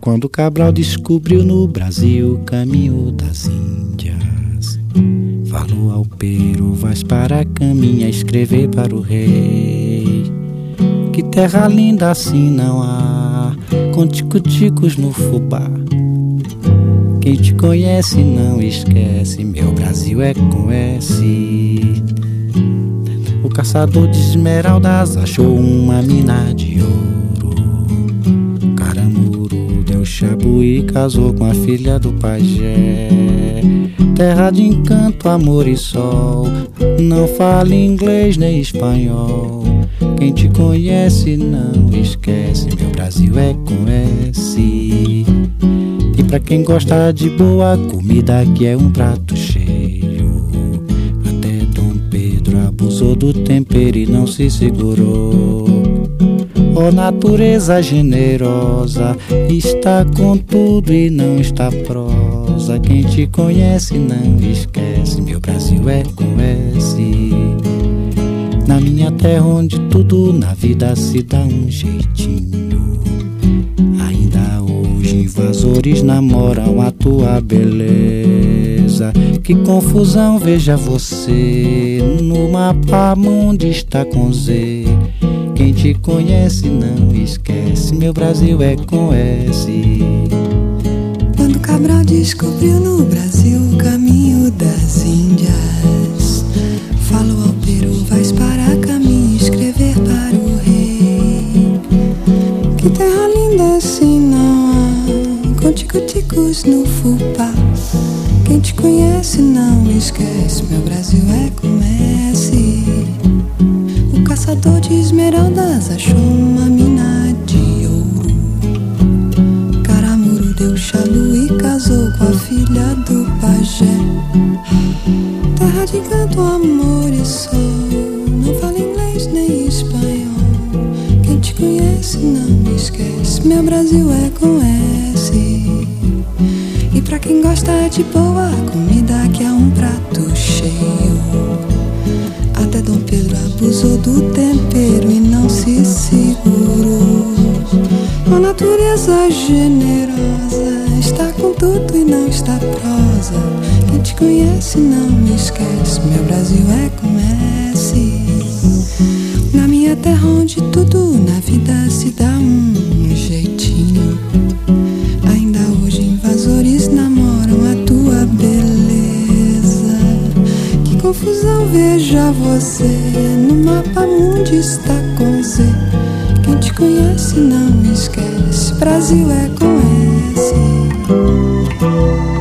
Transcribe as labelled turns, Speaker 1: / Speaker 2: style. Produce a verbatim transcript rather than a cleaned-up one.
Speaker 1: Quando Cabral descobriu no Brasil o caminho das Índias, falou ao Peru: vais para a caminha escrever para o rei. Que terra linda assim não há, com tico-ticos no fubá. Quem te conhece não esquece, meu Brasil é com S. O caçador de esmeraldas achou uma mina de ouro. Caramuru deu chabu e casou com a filha do pajé. Terra de encanto, amor e sol, não fala inglês nem espanhol. Quem te conhece não esquece, meu Brasil é com S. E pra quem gosta de boa comida, que é um prato cheio, até Dom Pedro abusou do tempero e não se segurou. Ó natureza generosa, está com tudo e não está prosa. Quem te conhece não esquece, meu Brasil é com S. Na minha terra onde tudo na vida se dá um jeitinho, ainda hoje invasores namoram a tua beleza. Que confusão, veja você, no mapa mundo está com Z. Quem te conhece não esquece, meu Brasil é com S.
Speaker 2: Quando Cabral descobriu no Brasil o caminho das Índias, falou ao Peru: vais para caminho escrever para o rei. Que terra linda assim não há, com tico-ticos no fubá. Quem te conhece não esquece, meu Brasil é com S. O caçador de esmeraldas achou uma mina de ouro. Caramuru deu chalu e casou com a filha do pajé. Terra de canto, amor e sol, não fala inglês nem espanhol. Quem te conhece não esquece, meu Brasil é com S. E pra quem gosta de boa comida, que é um prato cheio, até Dom Pedro abusou do tempero e não se segurou. A natureza generosa está com tudo e não está prosa. Quem te conhece não me esquece, meu Brasil é com S. Na minha terra onde tudo na vida se dá um jeitinho, ainda hoje invasores namoram a tua beleza. Que confusão, veja você, no mapa mundo está com Z. Quem te conhece não me esquece, Brasil é com S.